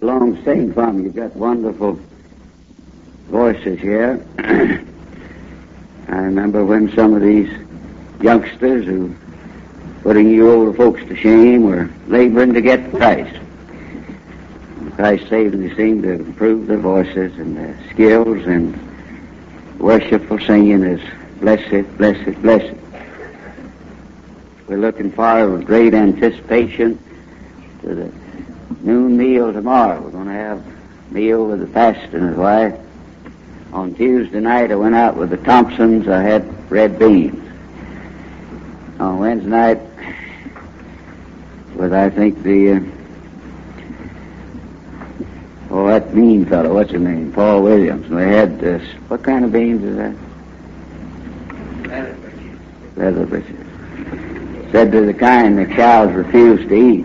along and sing for me. You've got wonderful voices here. I remember when some of these youngsters who putting you older folks to shame were laboring to get Christ. And Christ saved them. They seemed to improve their voices and their skills, and worshipful singing is blessed, blessed, blessed. We're looking forward with great anticipation to the noon meal tomorrow. We're going to have a meal with the pastor and his wife. On Tuesday night, I went out with the Thompsons. I had red beans. On Wednesday night, with I think that mean fellow, what's his name? Paul Williams. We had this. What kind of beans is that? Leather britches. Said they're the kind that cows refuse to eat.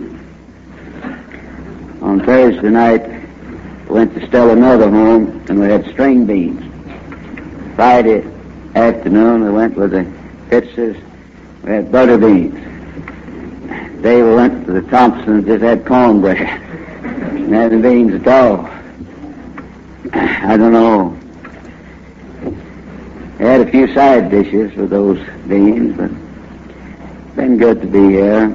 On Thursday night, we went to Stella Mother home, and we had string beans. Friday afternoon, we went with the Pitzes. We had butter beans. Today we went to the Thompsons, just had cornbread. And had the beans at all. I don't know. They had a few side dishes with those beans, but it's been good to be here.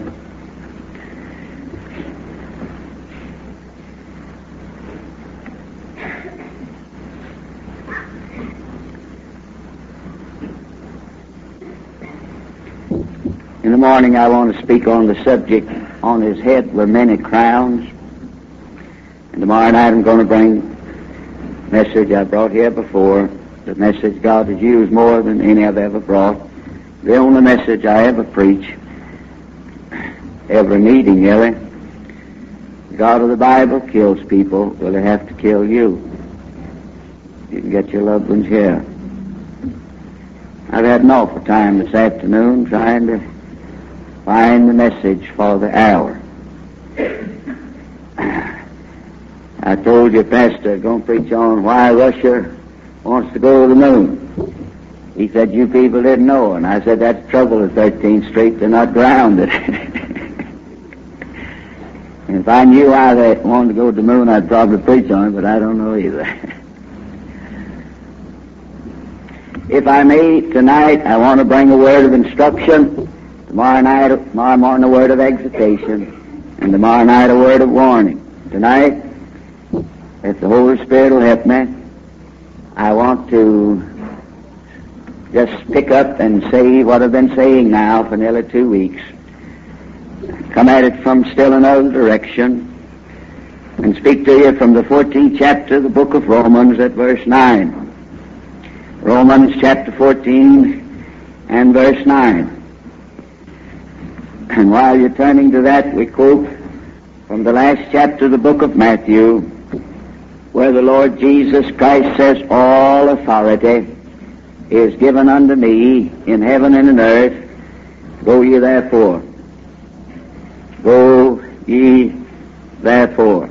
In the morning I want to speak on the subject, on his head were many crowns. And tomorrow night I'm going to bring a message I brought here before, the message God has used more than any I've ever brought, the only message I ever preach, every meeting nearly. The God of the Bible kills people, will He have to kill you? You can get your loved ones here. I've had an awful time this afternoon trying to find the message for the hour. I told you, Pastor, going to preach on why Russia wants to go to the moon. He said, you people didn't know. And I said, that's trouble at 13th Street. They're not grounded. And if I knew why they wanted to go to the moon, I'd probably preach on it, but I don't know either. If I may, tonight, I want to bring a word of instruction. Tomorrow morning, a word of exhortation. And tomorrow night, a word of warning. Tonight, if the Holy Spirit will help me, I want to just pick up and say what I've been saying now for nearly 2 weeks. Come at it from still another direction and speak to you from the 14th chapter of the book of Romans at verse 9. Romans chapter 14 and verse 9. And while you're turning to that, we quote from the last chapter of the book of Matthew, where the Lord Jesus Christ says, all authority is given unto me in heaven and in earth. Go ye therefore. Go ye therefore.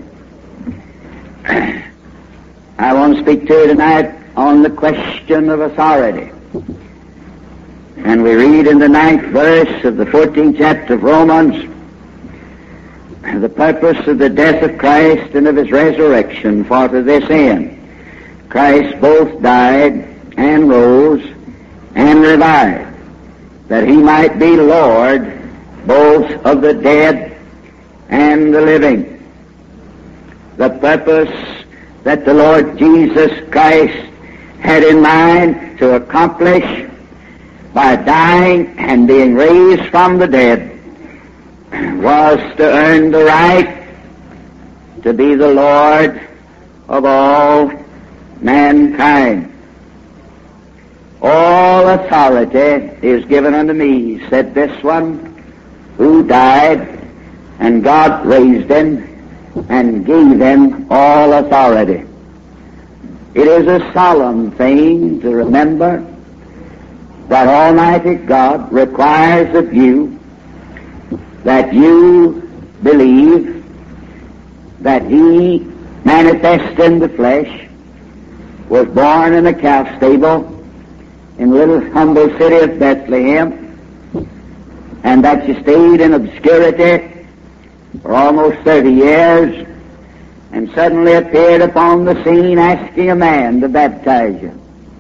I want to speak to you tonight on the question of authority. And we read in the 9th verse of the 14th chapter of Romans, the purpose of the death of Christ and of His resurrection, for to this end Christ both died and rose and revived, that He might be Lord both of the dead and the living. The purpose that the Lord Jesus Christ had in mind to accomplish by dying and being raised from the dead was to earn the right to be the Lord of all mankind. All authority is given unto me, said this one, who died, and God raised him and gave him all authority. It is a solemn thing to remember that Almighty God requires of you that you believe that He, manifest in the flesh, was born in a calf stable in the little humble city of Bethlehem, and that you stayed in obscurity for almost 30 years, and suddenly appeared upon the scene asking a man to baptize you,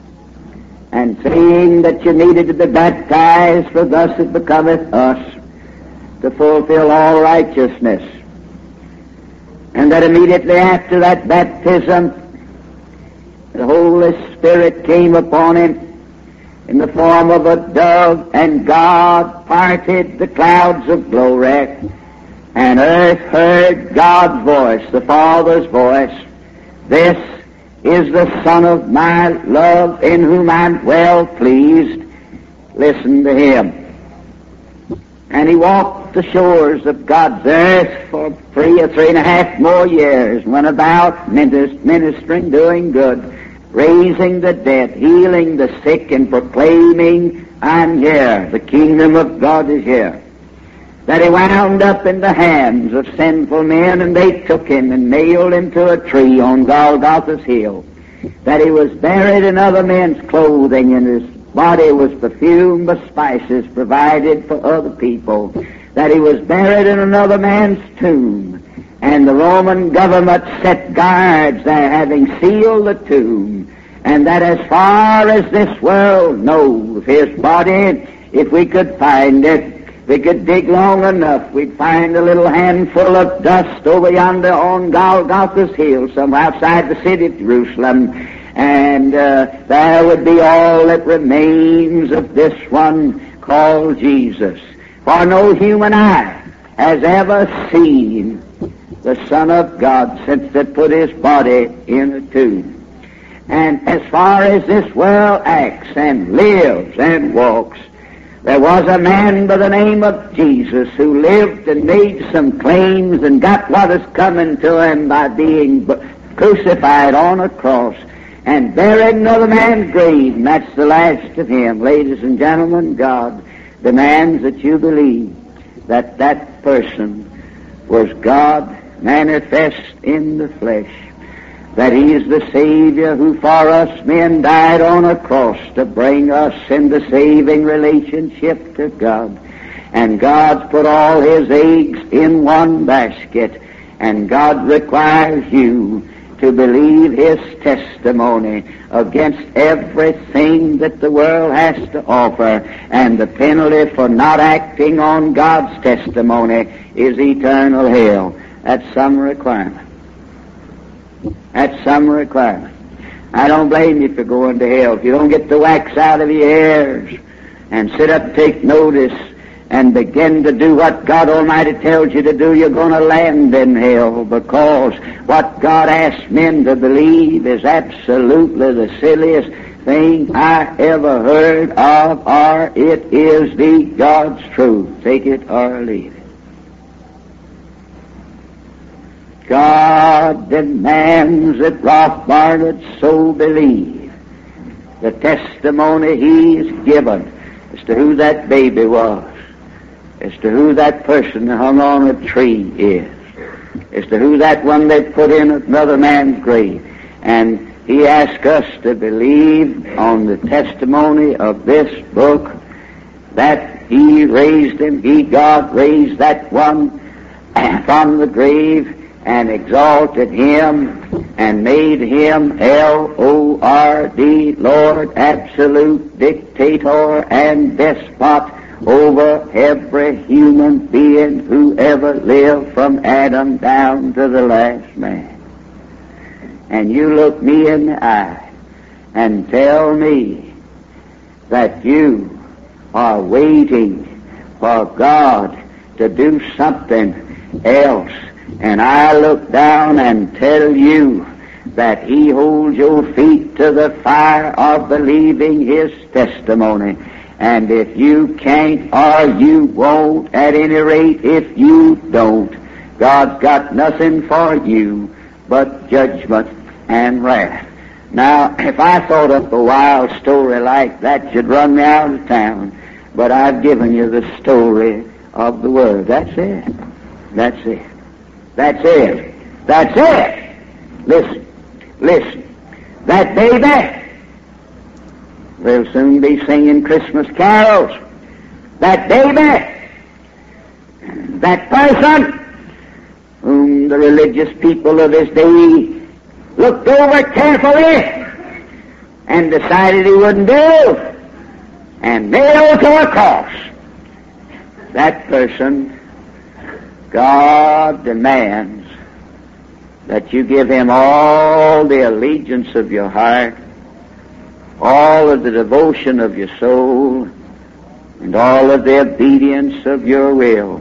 and saying that you needed to be baptized, for thus it becometh us to fulfill all righteousness. And that immediately after that baptism, the Holy Spirit came upon him in the form of a dove, and God parted the clouds of glory, and earth heard God's voice, the Father's voice. This is the Son of my love, in whom I'm well pleased. Listen to him. And he walked the shores of God's earth for 3 or 3.5 more years, went about ministering, doing good, raising the dead, healing the sick, and proclaiming, I'm here, the kingdom of God is here. That he wound up in the hands of sinful men, and they took him and nailed him to a tree on Golgotha's hill. That he was buried in other men's clothing, and his body was perfumed with spices provided for other people. That he was buried in another man's tomb, and the Roman government set guards there, having sealed the tomb. And that as far as this world knows, his body, if we could find it, we could dig long enough, we'd find a little handful of dust over yonder on Golgotha's hill, somewhere outside the city of Jerusalem, and there would be all that remains of this one called Jesus. For no human eye has ever seen the Son of God since they put his body in a tomb. And as far as this world acts and lives and walks, there was a man by the name of Jesus who lived and made some claims and got what is coming to him by being crucified on a cross and buried in another man's grave, and that's the last of him. Ladies and gentlemen, God demands that you believe that that person was God manifest in the flesh, that he is the Savior who for us men died on a cross to bring us into saving relationship to God. And God's put all his eggs in one basket, and God requires you to believe his testimony against everything that the world has to offer, and the penalty for not acting on God's testimony is eternal hell. That's some requirement. That's some requirement. I don't blame you for going to hell. If you don't get the wax out of your ears and sit up and take notice and begin to do what God Almighty tells you to do, you're going to land in hell, because what God asks men to believe is absolutely the silliest thing I ever heard of, or it is the God's truth. Take it or leave it. God demands that Ralph Barnett so believe the testimony he's given as to who that baby was, as to who that person that hung on a tree is, as to who that one they put in another man's grave. And he asks us to believe on the testimony of this book that he raised him, God raised that one from the grave and exalted him and made him L-O-R-D, Lord, absolute dictator and despot over every human being who ever lived from Adam down to the last man. And you look me in the eye and tell me that you are waiting for God to do something else, and I look down and tell you that he holds your feet to the fire of believing his testimony. And if you can't or you won't, at any rate, if you don't, God's got nothing for you but judgment and wrath. Now, if I thought up a wild story like that, you'd run me out of town. But I've given you the story of the Word. That's it. That's it. That's it. That's it. Listen. Listen. That baby will soon be singing Christmas carols. That baby, that person whom the religious people of his day looked over carefully and decided he wouldn't do, and nailed to a cross. That person, God demands that you give him all the allegiance of your heart, all of the devotion of your soul, and all of the obedience of your will.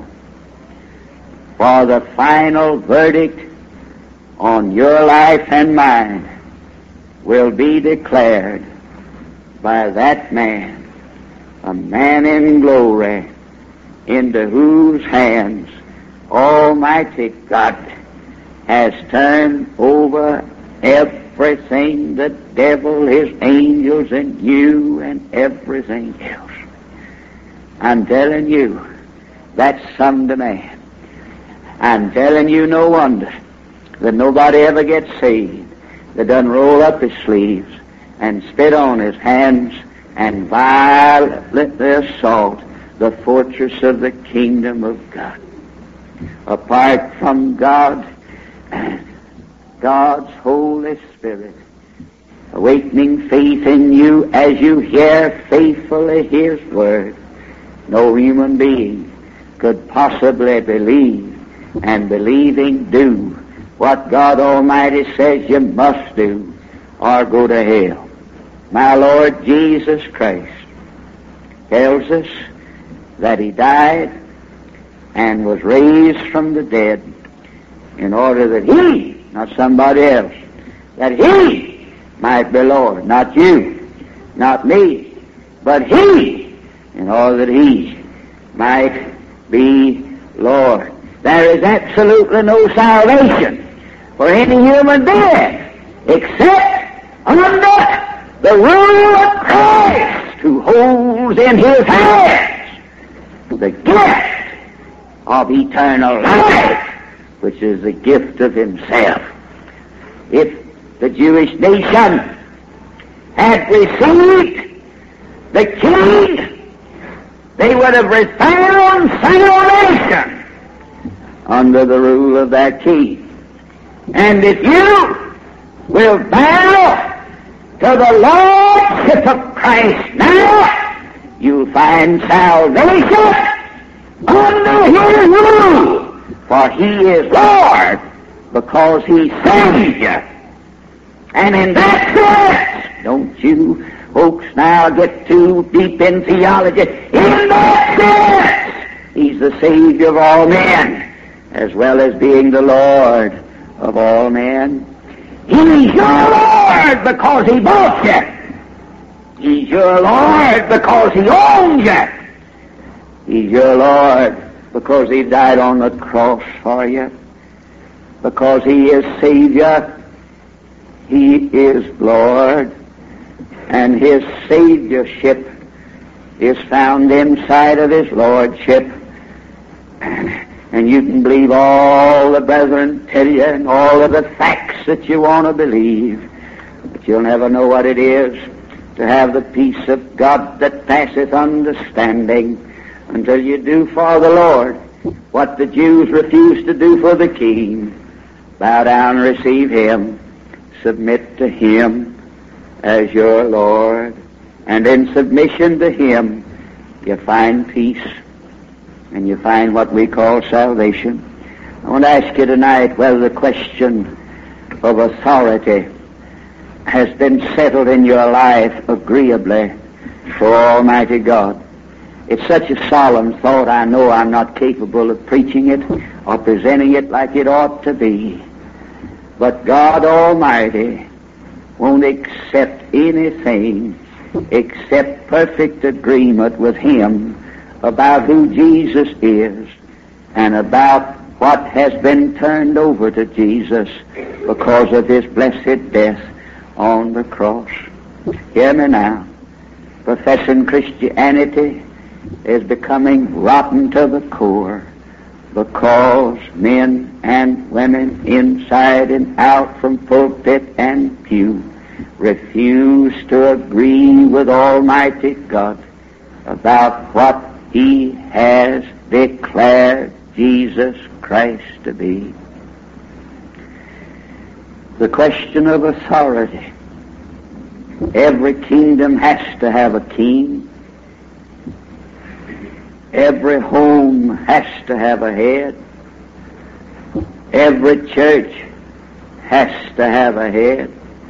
For the final verdict on your life and mine will be declared by that man, a man in glory, into whose hands Almighty God has turned over everything, the devil, his angels, and you, and everything else. I'm telling you, that's some demand. I'm telling you, no wonder that nobody ever gets saved that doesn't roll up his sleeves and spit on his hands and violently assault the fortress of the kingdom of God. Apart from God and God's Holy Spirit awakening faith in you as you hear faithfully his word, no human being could possibly believe, and believing do what God Almighty says you must do, or go to hell. My Lord Jesus Christ tells us that he died and was raised from the dead in order that he, not somebody else, that he might be Lord, not you, not me, but he, in order that he might be Lord. There is absolutely no salvation for any human being except under the rule of Christ, who holds in his hands the gift of eternal life, which is the gift of himself. If the Jewish nation had received the King, they would have found salvation under the rule of that King. And if you will bow to the Lordship of Christ now, you'll find salvation under his rule, for he is Lord because he saved you. And in that sense, don't you folks now get too deep in theology, in that sense, he's the Savior of all men, as well as being the Lord of all men. He's your Lord because he bought you. He's your Lord because he owns you. He's your Lord because he died on the cross for you. Because he is Savior, he is Lord, and his Saviorship is found inside of his Lordship. And you can believe all the brethren tell you and all of the facts that you want to believe, but you'll never know what it is to have the peace of God that passeth understanding until you do for the Lord what the Jews refused to do for the King. Bow down and receive him. Submit to him as your Lord. And in submission to him, you find peace. And you find what we call salvation. I want to ask you tonight whether the question of authority has been settled in your life agreeably for Almighty God. It's such a solemn thought, I know I'm not capable of preaching it or presenting it like it ought to be. But God Almighty won't accept anything except perfect agreement with him about who Jesus is and about what has been turned over to Jesus because of his blessed death on the cross. Hear me now. Professing Christianity is becoming rotten to the core because men and women inside and out from pulpit and pew refuse to agree with Almighty God about what he has declared Jesus Christ to be. the question of authority. Every kingdom has to have a king. Every home has to have a head. Every church has to have a head.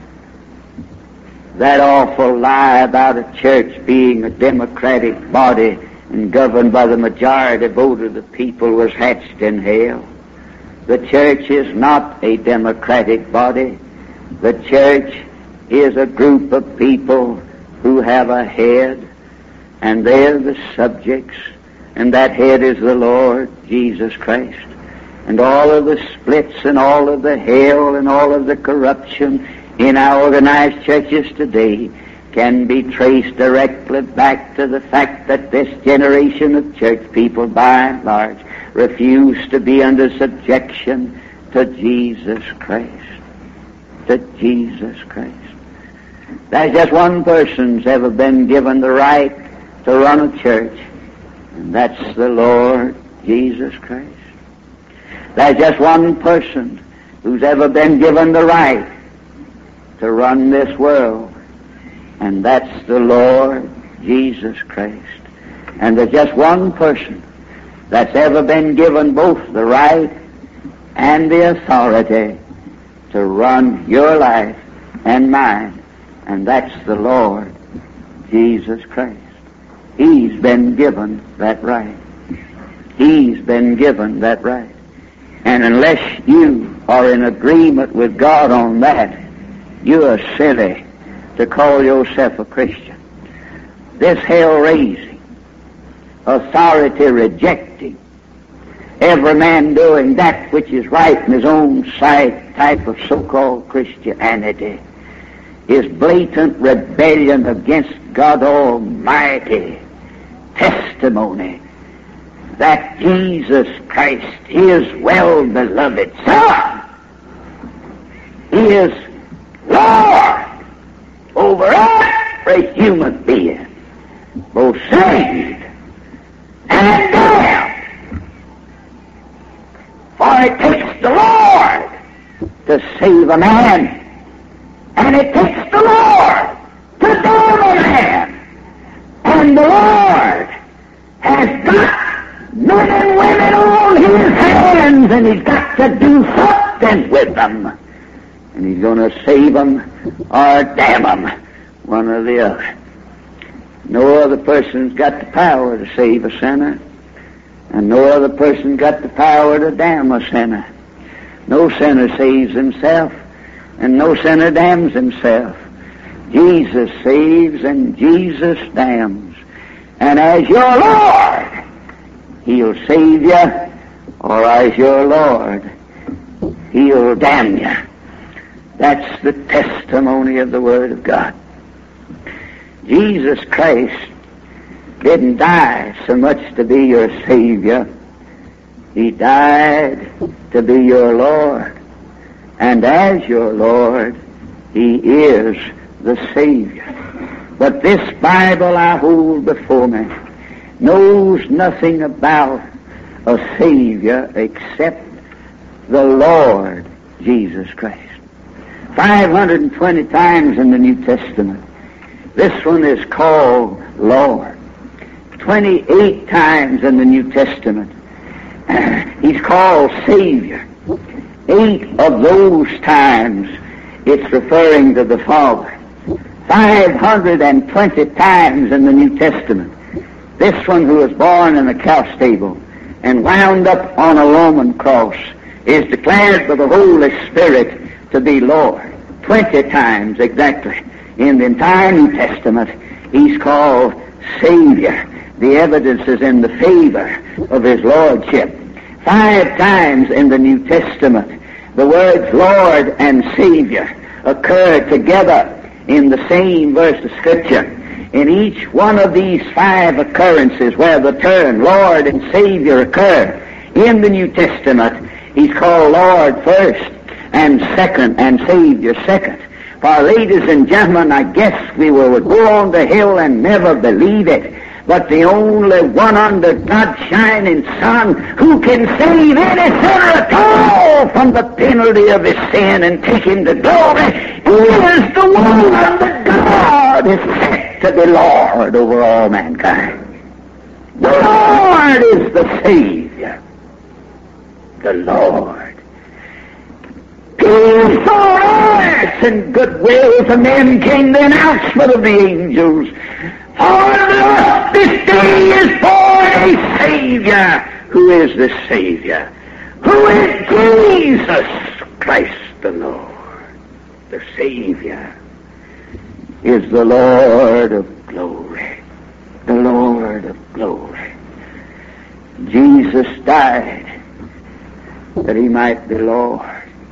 That awful lie about a church being a democratic body and governed by the majority vote of the people was hatched in hell. The church is not a democratic body. The church is a group of people who have a head, and they're the subjects, and that head is the Lord Jesus Christ. And all of the splits and all of the hell and all of the corruption in our organized churches today can be traced directly back to the fact that this generation of church people, by and large, refuse to be under subjection to Jesus Christ. To Jesus Christ. There's just one person's ever been given the right to run a church, and that's the Lord Jesus Christ. There's just one person who's ever been given the right to run this world, and that's the Lord Jesus Christ. And there's just one person that's ever been given both the right and the authority to run your life and mine, and that's the Lord Jesus Christ. He's been given that right. He's been given that right. And unless you are in agreement with God on that, you are silly to call yourself a Christian. This hell-raising, authority-rejecting, every man doing that which is right in his own sight type of so-called Christianity is blatant rebellion against God Almighty testimony that Jesus Christ, His well-beloved Son, is Lord over every human being, both saved and damned. For it takes the Lord to save a man, and it takes the Lord to damn a man. And the Lord has got men and women on His hands, and He's got to do something with them. And He's going to save them or damn them, one or the other. No other person's got the power to save a sinner, and no other person's got the power to damn a sinner. No sinner saves himself, and no sinner damns himself. Jesus saves and Jesus damns. And as your Lord, He'll save you, or as your Lord, He'll damn you. That's the testimony of the Word of God. Jesus Christ didn't die so much to be your Savior. He died to be your Lord. And as your Lord, He is the Savior. But this Bible I hold before me knows nothing about a Savior except the Lord Jesus Christ. 520 times in the New Testament, this one is called Lord. 28 times in the New Testament, He's called Savior. 8 of those times, it's referring to the Father. 520 times in the New Testament, this one who was born in a cow stable and wound up on a Roman cross is declared by the Holy Spirit to be Lord. 20 times exactly in the entire New Testament, He's called Savior. The evidence is in the favor of His Lordship. 5 times in the New Testament, the words Lord and Savior occur together in the same verse of Scripture. In each one of these 5 occurrences where the term Lord and Savior occur in the New Testament, He's called Lord first and second and Savior second. For ladies and gentlemen, I guess we would go on the hill and never believe it, but the only one under God's shining sun who can save any sinner at all from the penalty of his sin and take him to glory is the one that God is set to be Lord over all mankind. The Lord is the Savior. The Lord. Peace on earth and goodwill to men came the announcement of the angels. For this day is born a Savior. Who is the Savior? Who is Jesus Christ the Lord? The Savior is the Lord of glory. The Lord of glory. Jesus died that he might be Lord.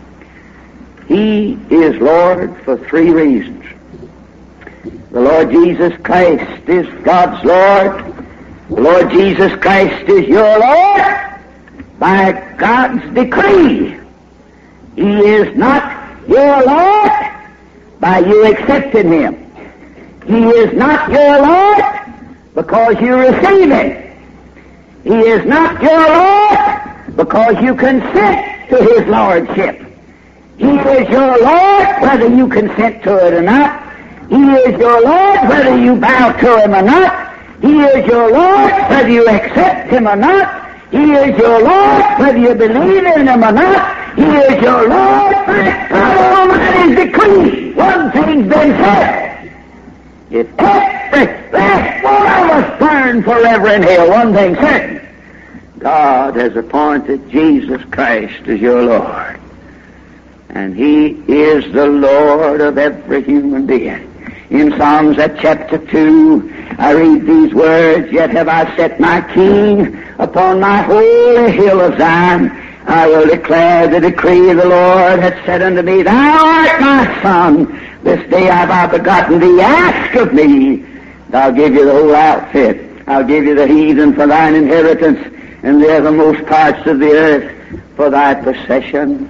He is Lord for three reasons. The Lord Jesus Christ is God's Lord. The Lord Jesus Christ is your Lord by God's decree. He is not your Lord by you accepting him. He is not your Lord because you receive him. He is not your Lord because you consent to his lordship. He is your Lord whether you consent to it or not. He is your Lord whether you bow to him or not. He is your Lord whether you accept him or not. He is your Lord whether you believe in him or not. He is your Lord by God Almighty's decree. One thing's been said. If every last one of us burn forever in hell, one thing's certain. God has appointed Jesus Christ as your Lord. And he is the Lord of every human being. In Psalms at chapter 2, I read these words, Yet have I set my King upon my holy hill of Zion. I will declare the decree of the Lord hath said unto me, Thou art my Son, this day have I begotten thee. Ask of me, and I'll give you the whole outfit. I'll give you the heathen for thine inheritance, and the othermost parts of the earth for thy possession.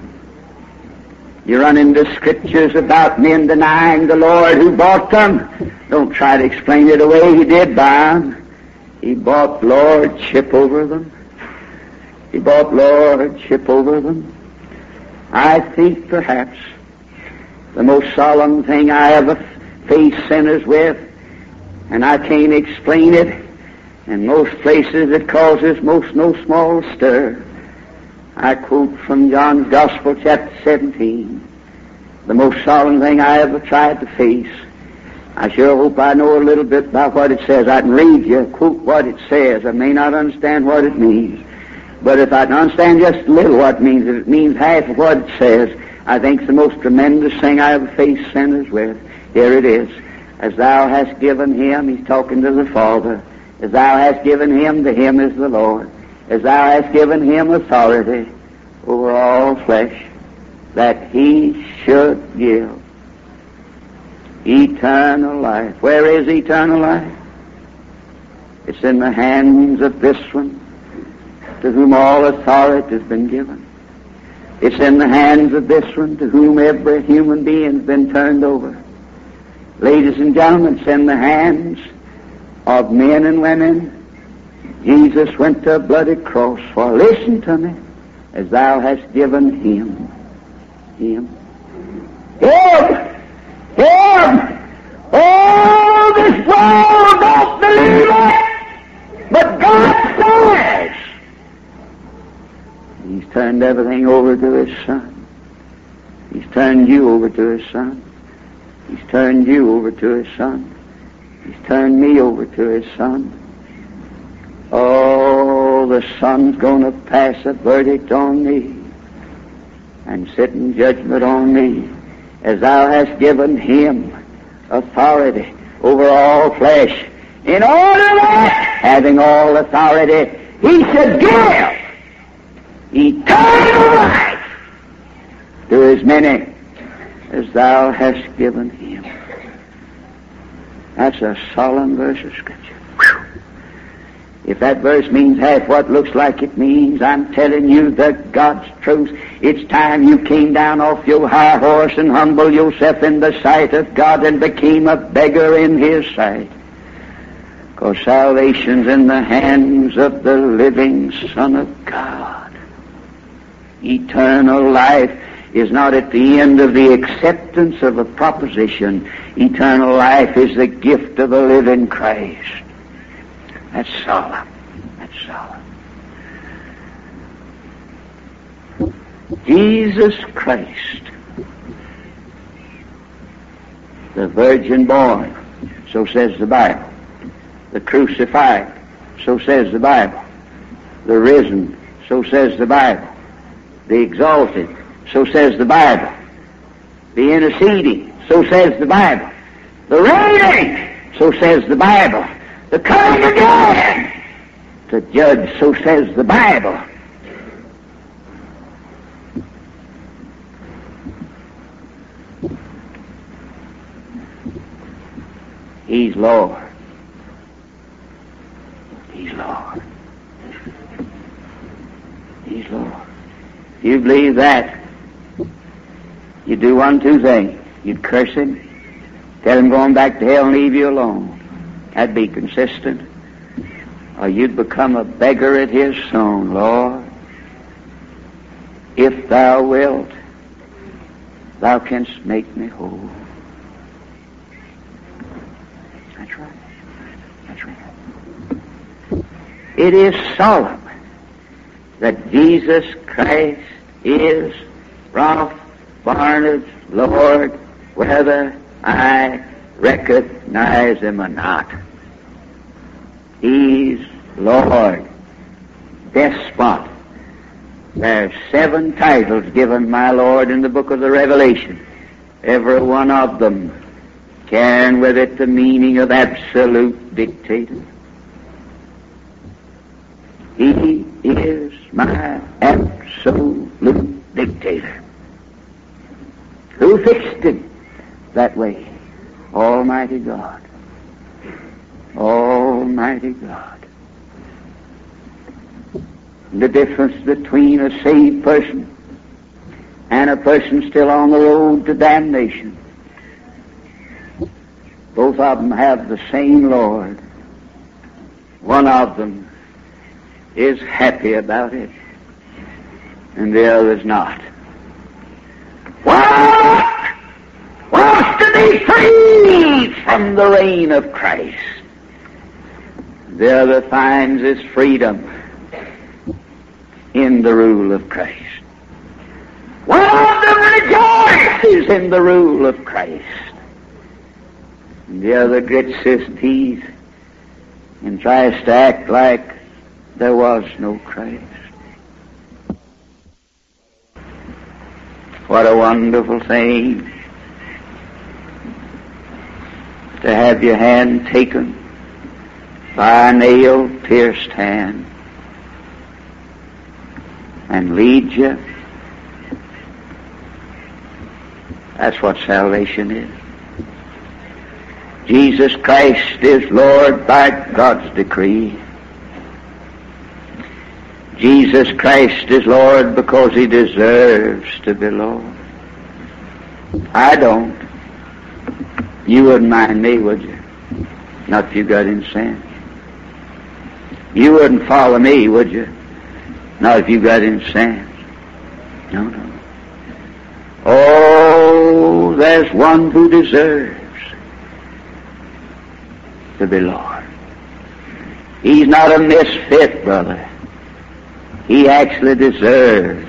You run into scriptures about men denying the Lord who bought them. Don't try to explain it away. He did buy them. He bought lordship over them. He bought lordship over them. I think perhaps the most solemn thing I ever faced sinners with, and I can't explain it, in most places it causes most no small stir. I quote from John's Gospel, chapter 17, the most solemn thing I ever tried to face. I sure hope I know a little bit about what it says. I can read you, quote what it says. I may not understand what it means, but if I can understand just a little what it means, if it means half of what it says, I think it's the most tremendous thing I ever faced sinners with. Here it is. As thou hast given him, he's talking to the Father, as thou hast given him, to him is the Lord. As thou hast given him authority over all flesh, that he should give eternal life. Where is eternal life? It's in the hands of this one, to whom all authority has been given. It's in the hands of this one, to whom every human being has been turned over. Ladies and gentlemen, it's in the hands of men and women Jesus went to a bloody cross for. Listen to me. As thou hast given him. Oh, this world don't believe it, but God says. He's turned everything over to his Son. He's turned you over to his Son. He's turned you over to his Son. He's turned me over to his Son. Oh, the Son's going to pass a verdict on me and sit in judgment on me. As thou hast given him authority over all flesh, in order that, having all authority, he should give eternal life to as many as thou hast given him. That's a solemn verse of Scripture. Whew. If that verse means half what looks like it means, I'm telling you that God's truth. It's time you came down off your high horse and humbled yourself in the sight of God and became a beggar in his sight. For salvation's in the hands of the living Son of God. Eternal life is not at the end of the acceptance of a proposition. Eternal life is the gift of the living Christ. That's solemn. That's solemn. Jesus Christ, the virgin born, so says the Bible. The crucified, so says the Bible. The risen, so says the Bible. The exalted, so says the Bible. The interceding, so says the Bible. The reigning, so says the Bible. The coming again to judge, so says the Bible. He's Lord. He's Lord. He's Lord. If you believe that, you do one, two things. You'd curse him, tell him going back to hell and leave you alone. That'd be consistent. Or you'd become a beggar at his throne. Lord, if thou wilt, thou canst make me whole. That's right. That's right. It is solemn that Jesus Christ is Ralph Barnard's Lord, whether I recognize him or not. He's Lord, Despot. There are 7 titles given my Lord in the book of the Revelation. Every one of them carrying with it the meaning of absolute dictator. He is my absolute dictator. Who fixed him that way? Almighty God. Almighty God. The difference between a saved person and a person still on the road to damnation. Both of them have the same Lord. One of them is happy about it, and the other's not. What wants to be free from the reign of Christ? The other finds his freedom in the rule of Christ. One of them rejoices in the rule of Christ. And the other grits his teeth and tries to act like there was no Christ. What a wonderful thing to have your hand taken by a nail-pierced hand and lead you. That's what salvation is. Jesus Christ is Lord by God's decree. Jesus Christ is Lord because he deserves to be Lord. I don't. You wouldn't mind me, would you? Not if you got in sin. You wouldn't follow me, would you? Not if you got in sin. No, no. Oh, there's one who deserves to be Lord. He's not a misfit, brother. He actually deserves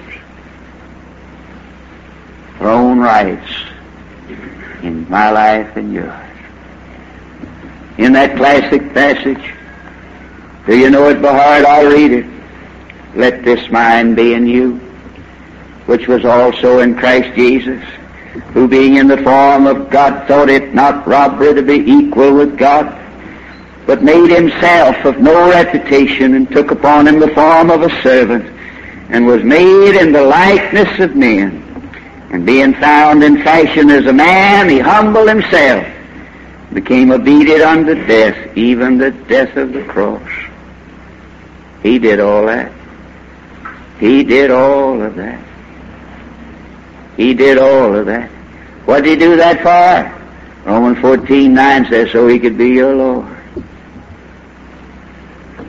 throne rights in my life and yours. In that classic passage, do you know it by heart? I'll read it. Let this mind be in you, which was also in Christ Jesus, who being in the form of God thought it not robbery to be equal with God, but made himself of no reputation, and took upon him the form of a servant, and was made in the likeness of men. And being found in fashion as a man, he humbled himself, became obedient unto death, even the death of the cross. He did all that. He did all of that. He did all of that. What did he do that for? Romans 14:9 says, so he could be your Lord.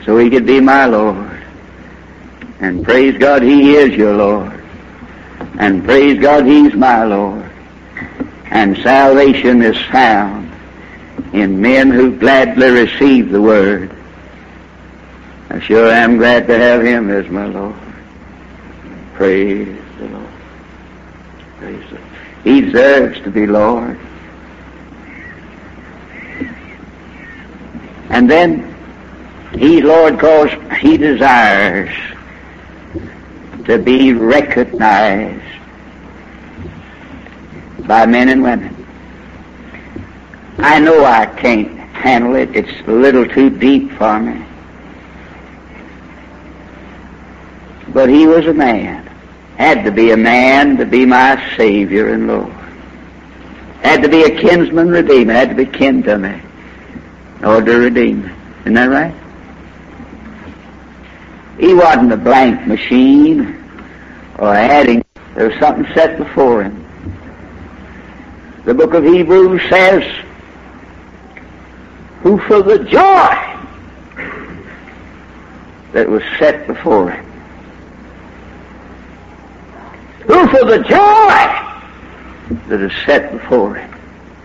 so He could be my Lord. And praise God, He is your Lord. And praise God, He's my Lord. And salvation is found in men who gladly receive the Word. I sure am glad to have Him as my Lord. Praise the Lord. Praise the Lord. He deserves to be Lord. And then He's Lord because He desires to be recognized by men and women. I know I can't handle it. It's a little too deep for me. But He was a man. Had to be a man to be my Savior and Lord. Had to be a kinsman redeemer. Had to be kin to me in order to redeem me. Isn't that right? He wasn't a blank machine or adding. There was something set before Him. The book of Hebrews says, who for the joy that was set before Him, who for the joy that is set before Him.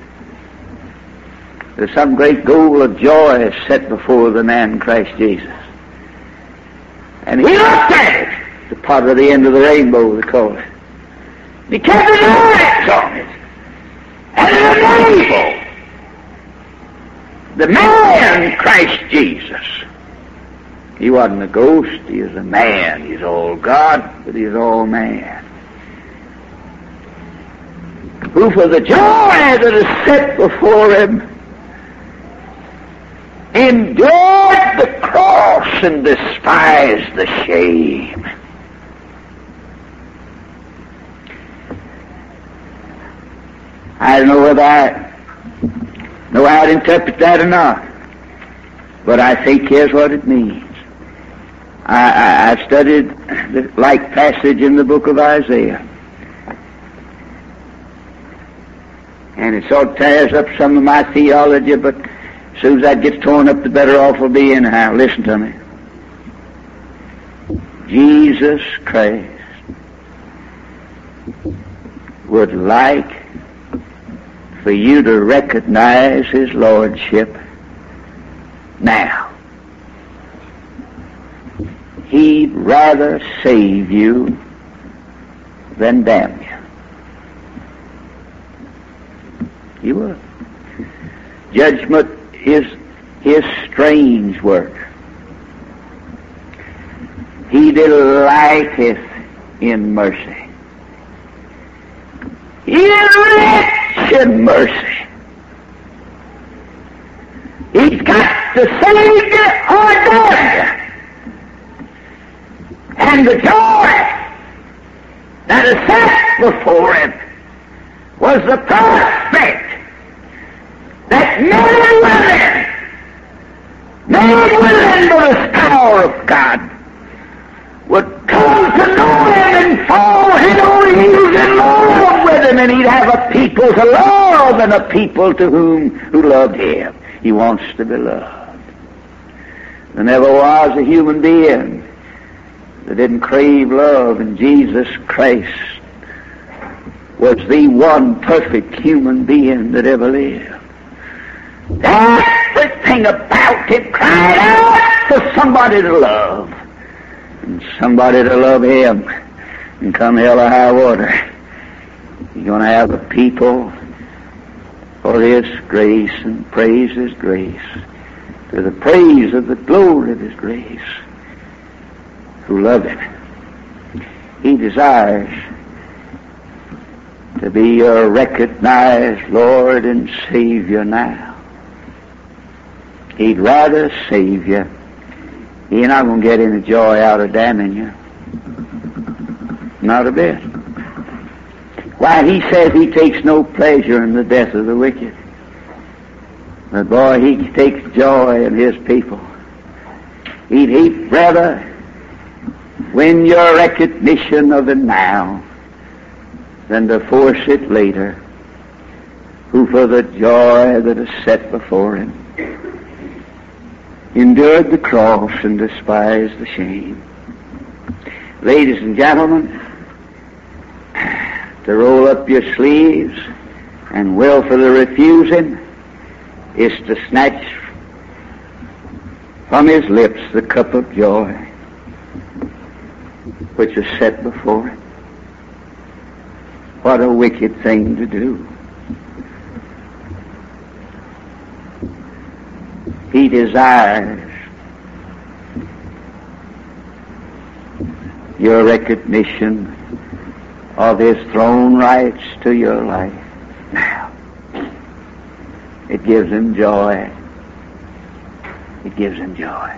There's some great goal of joy set before the man Christ Jesus. And He looked at it, the part of the end of the rainbow, they call it. He kept His eyes on it. And it enabled the man Christ Jesus. He wasn't a ghost, He is a man. He's all God, but He's all man. Who for the joy that is set before Him endured the cross and despised the shame. I don't know whether I know how to interpret that or not, but I think here's what it means. I studied the like passage in the book of Isaiah, and it sort of tears up some of my theology, but as soon as that gets torn up, the better off we'll be anyhow. Listen to me. Jesus Christ would like for you to recognize His Lordship now. He'd rather save you than damn you. He would. Judgment is His strange work. He delighteth in mercy. He is rich in mercy. He's got to save you or damn you. And the joy that is set before Him was the prospect that men and women to the power of God would come to know Him and fall He'd in love with Him, and He'd have a people to love and a people to who loved Him. He wants to be loved. There never was a human being that didn't crave love, and Jesus Christ was the one perfect human being that ever lived. Everything about Him cried out for somebody to love, and somebody to love Him. And come hell or high water, you're going to have a people for His grace and praise His grace, to the praise of the glory of His grace, who love Him. He desires to be your recognized Lord and Savior now. He'd rather save you. You're not going to get any joy out of damning you. Not a bit. Why, He says He takes no pleasure in the death of the wicked. But boy, He takes joy in His people. He'd rather win your recognition of Him now than to force it later. Who for the joy that is set before Him endured the cross and despised the shame. Ladies and gentlemen, to roll up your sleeves and willfully refuse him is to snatch from his lips the cup of joy which is set before him. What a wicked thing to do. He desires your recognition of his throne rights to your life. Now, it gives him joy. It gives him joy.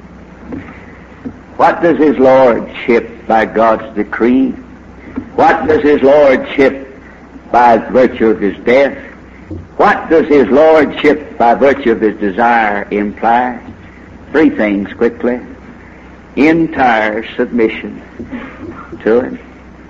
What does his lordship by God's decree? What does his lordship by virtue of his death? What does his lordship by virtue of his desire imply? Three things quickly. Entire submission to him.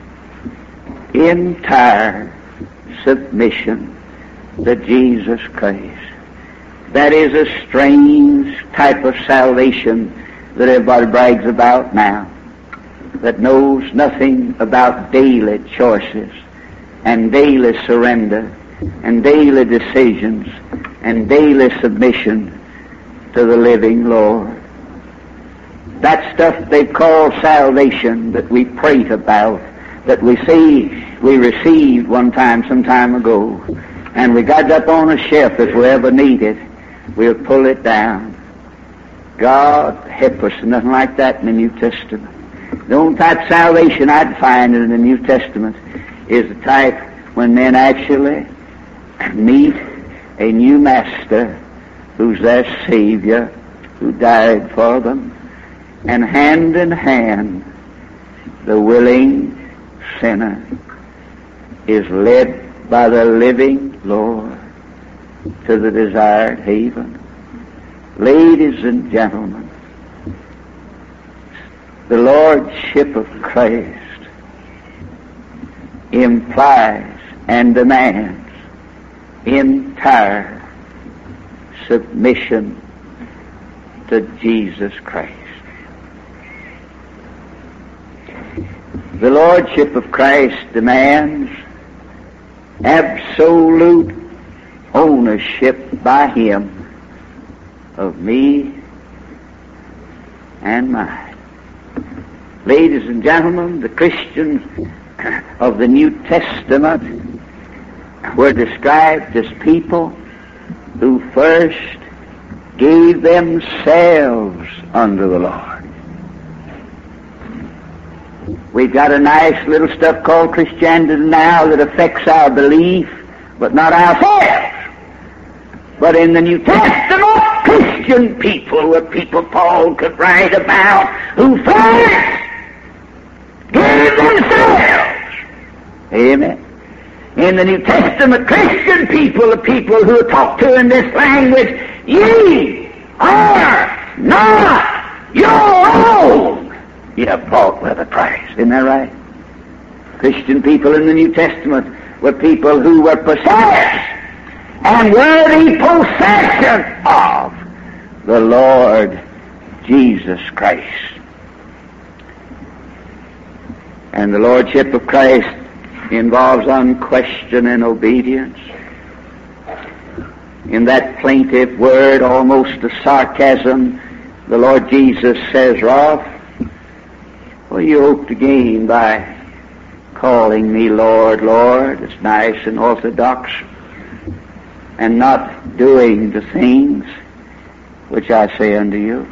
Entire submission to Jesus Christ. That is a strange type of salvation that everybody brags about now, that knows nothing about daily choices and daily surrender and daily decisions and daily submission to the living Lord. That stuff they call salvation that we prate about, that we see we received one time some time ago, and we got up on a shelf if we ever need it, we'll pull it down. God help us, nothing like that in the New Testament. The only type of salvation I'd find in the New Testament is the type when men actually meet a new master who's their Savior, who died for them, and hand in hand the willing sinner is led by the living Lord to the desired haven. Ladies and gentlemen, the lordship of Christ implies and demands entire submission to Jesus Christ. The lordship of Christ demands absolute ownership by him of me and mine. Ladies and gentlemen, the Christians of the New Testament were described as people who first gave themselves unto the Lord. We've got a nice little stuff called Christianity now that affects our belief, but not ourselves. But in the New Testament, Christian people were people Paul could write about who first gave themselves. Amen. In the New Testament, Christian people are people who are talked to in this language. Ye are not your own. You have bought with a price. Isn't that right? Christian people in the New Testament were people who were possessed and worthy possession of the Lord Jesus Christ. And the lordship of Christ involves unquestioning obedience. In that plaintive word, almost a sarcasm, the Lord Jesus says, Rolf, what do you hope to gain by calling me Lord, Lord? It's nice and orthodox, and not doing the things which I say unto you.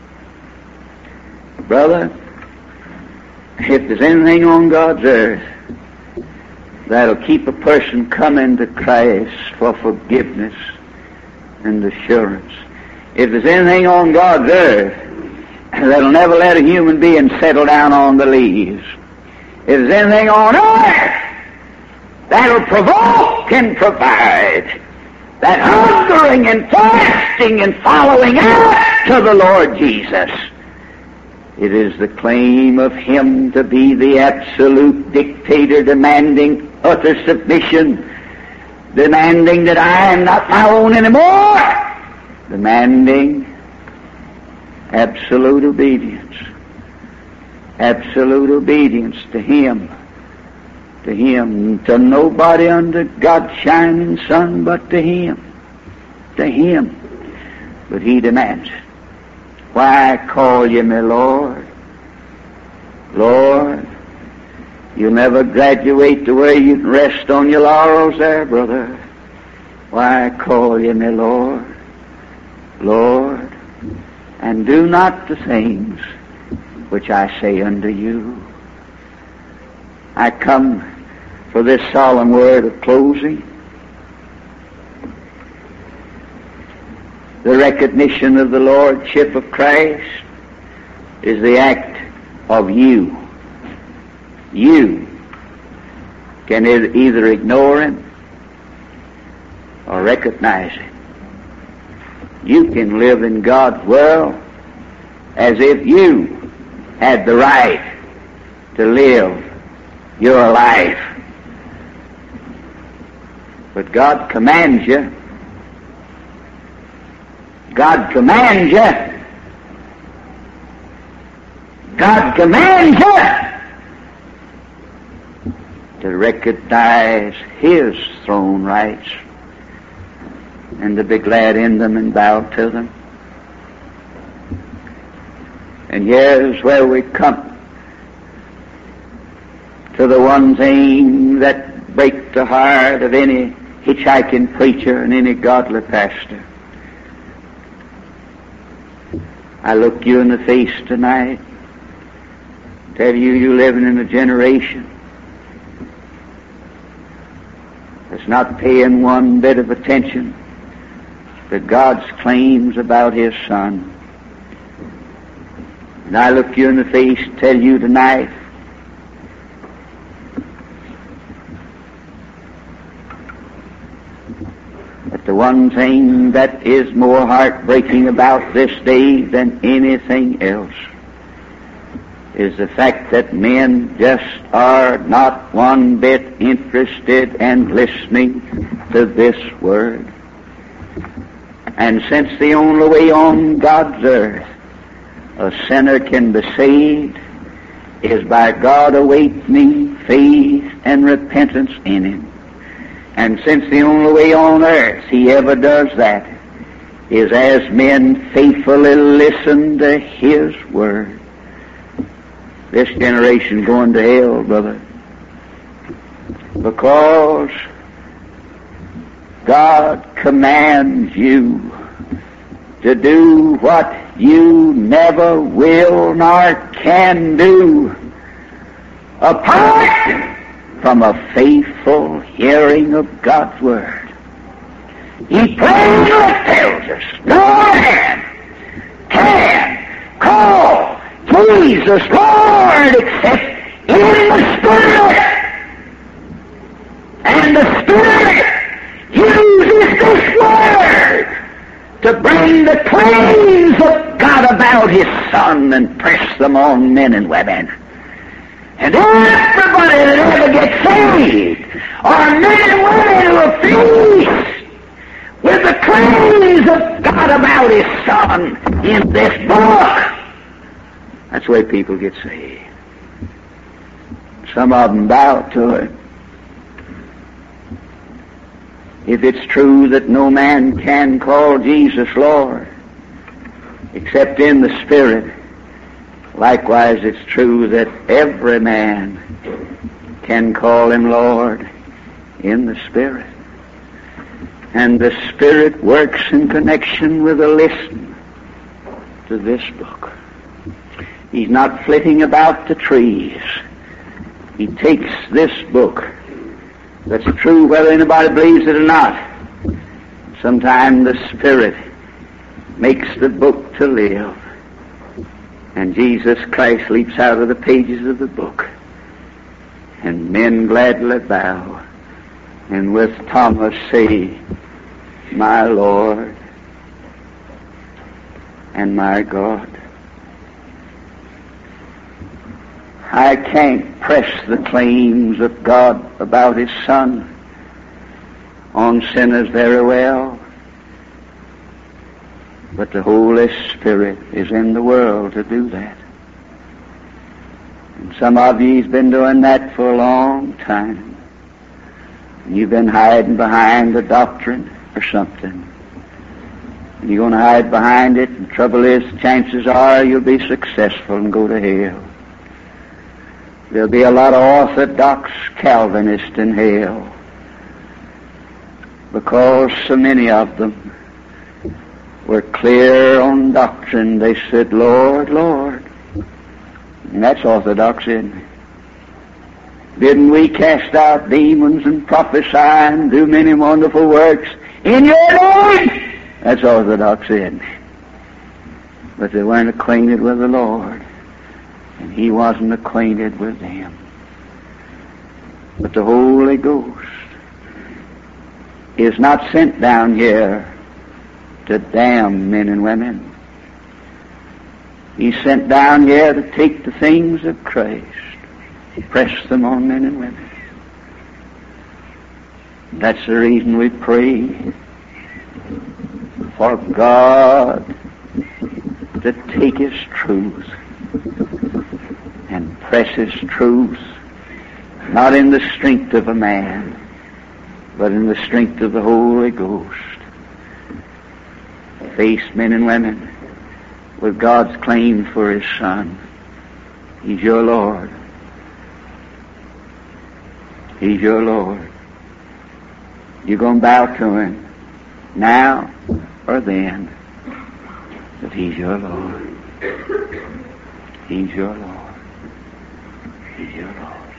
Brother, if there's anything on God's earth that'll keep a person coming to Christ for forgiveness and assurance, if there's anything on God's earth that'll never let a human being settle down on the leaves, if there's anything on earth that'll provoke and provide that hungering and fasting and following after the Lord Jesus, it is the claim of him to be the absolute dictator, demanding utter submission, demanding that I am not my own anymore, demanding Absolute obedience. Absolute obedience to Him. To Him. To nobody under God's shining sun but to Him. To Him. But He demands it. Why call ye me Lord? Lord, you'll never graduate to where you can rest on your laurels there, brother. Why call ye me Lord? Lord, and do not the things which I say unto you. I come for this solemn word of closing. The recognition of the Lordship of Christ is the act of you. You can either ignore Him or recognize Him. You can live in God's world as if you had the right to live your life. But God commands you. God commands you. God commands you to recognize His throne rights and to be glad in them and bow to them. And here's where we come to the one thing that breaks the heart of any hitchhiking preacher and any godly pastor. I look you in the face tonight, tell you you're living in a generation that's not paying one bit of attention to God's claims about His Son. And I look you in the face, tell you tonight, that the one thing that is more heartbreaking about this day than anything else is the fact that men just are not one bit interested in listening to this Word. And since the only way on God's earth a sinner can be saved is by God awakening faith and repentance in Him, and since the only way on earth He ever does that is as men faithfully listen to His Word, this generation going to hell, brother, because God commands you to do what you never will nor can do apart from a faithful hearing of God's Word. He plainly tells us no man can call Jesus Lord except in the Spirit. And the Spirit uses this Word to bring the claims of God about His Son and press them on men and women. And everybody that ever gets saved are men and women who are pleased with the claims of God about His Son in this book. That's the way people get saved. Some of them bow to it. If it's true that no man can call Jesus Lord except in the Spirit, likewise it's true that every man can call Him Lord in the Spirit. And the Spirit works in connection with a listen to this book. He's not flitting about the trees. He takes this book that's true whether anybody believes it or not. Sometimes the Spirit makes the book to live, and Jesus Christ leaps out of the pages of the book, and men gladly bow, and with Thomas say, my Lord and my God. I can't press the claims of God about His Son on sinners very well. But the Holy Spirit is in the world to do that. And some of you's been doing that for a long time. You've been hiding behind the doctrine or something. And you're going to hide behind it, and the trouble is, chances are you'll be successful and go to hell. There'll be a lot of Orthodox Calvinists in hell because so many of them were clear on doctrine. They said, Lord, Lord. And that's Orthodox, isn't it? Didn't we cast out demons and prophesy and do many wonderful works in your name? That's Orthodox, isn't it? But they weren't acquainted with the Lord, and He wasn't acquainted with them. But the Holy Ghost is not sent down here to damn men and women. He's sent down here to take the things of Christ, press them on men and women. That's the reason we pray for God to take His truth and press His truth, not in the strength of a man, but in the strength of the Holy Ghost. Face men and women with God's claim for His Son. He's your Lord. He's your Lord. You're going to bow to Him now or then, but He's your Lord. He's your Lord. He's your Lord.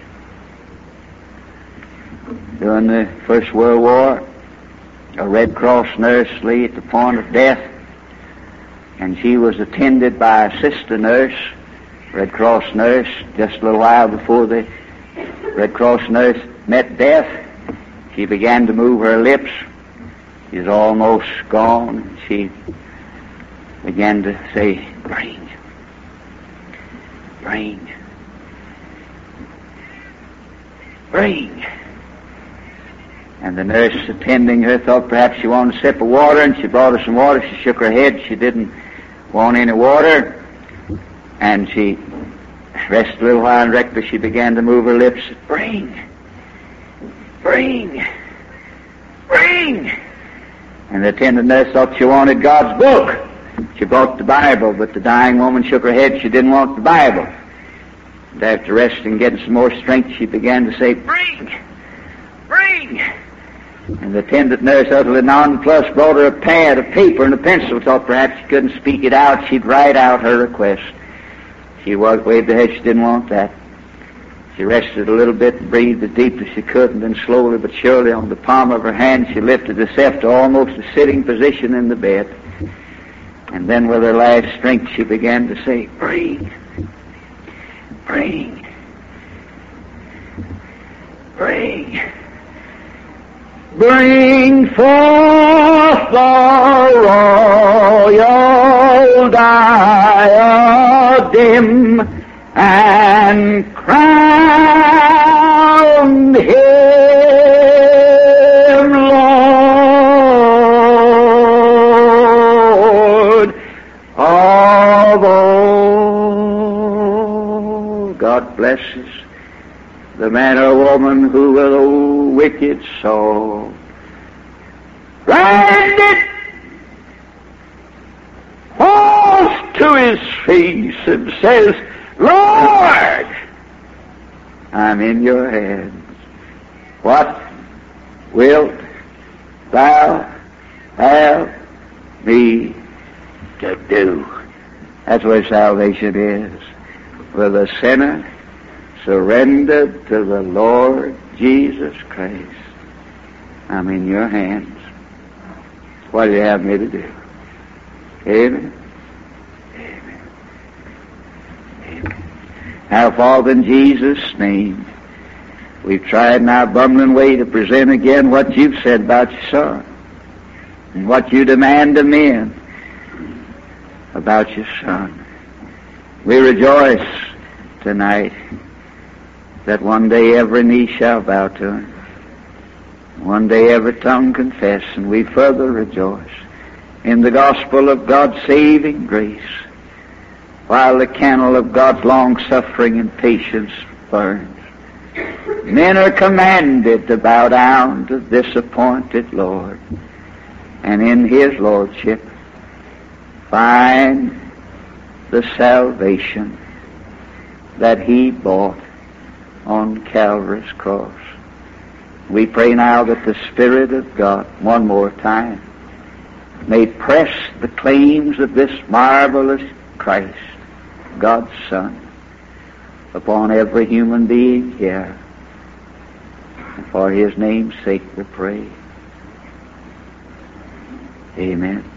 During the First World War, a Red Cross nurse lay at the point of death, and she was attended by a sister nurse, Red Cross nurse. Just a little while before the Red Cross nurse met death, she began to move her lips. She was almost gone. She began to say, "Bring, bring, bring." And the nurse attending her thought perhaps she wanted a sip of water, and she brought her some water. She shook her head. She didn't want any water. And she rested a little while, and directly she began to move her lips. "Bring, bring, bring." And the attendant nurse thought she wanted God's book. She brought the Bible, but the dying woman shook her head. She didn't want the Bible. And after resting and getting some more strength, she began to say, "Bring, bring." And the attendant nurse, utterly nonplussed, brought her a pad of paper and a pencil. Thought perhaps she couldn't speak it out. She'd write out her request. She waved her head. She didn't want that. She rested a little bit and breathed as deep as she could, and then slowly but surely on the palm of her hand she lifted herself to almost a sitting position in the bed. And then with her last strength she began to say, "Bring, bring, bring. Bring forth the royal diadem and crown Him Lord of all." God blesses the man or woman who with a wicked soul blinded falls to his face and says, "Lord, I'm in your hands. What wilt thou have me to do?" That's where salvation is. With a sinner surrendered to the Lord Jesus Christ. I'm in your hands. What do you have me to do? Amen. Amen. Amen. Now, Father, in Jesus' name, we've tried in our bumbling way to present again what you've said about your Son and what you demand of men about your Son. We rejoice tonight that one day every knee shall bow to Him. One day every tongue confess, and we further rejoice in the gospel of God's saving grace, while the candle of God's long-suffering and patience burns. Men are commanded to bow down to this appointed Lord, and in His Lordship find the salvation that He bought on Calvary's cross. We pray now that the Spirit of God, one more time, may press the claims of this marvelous Christ, God's Son, upon every human being here. And for His name's sake we pray. Amen.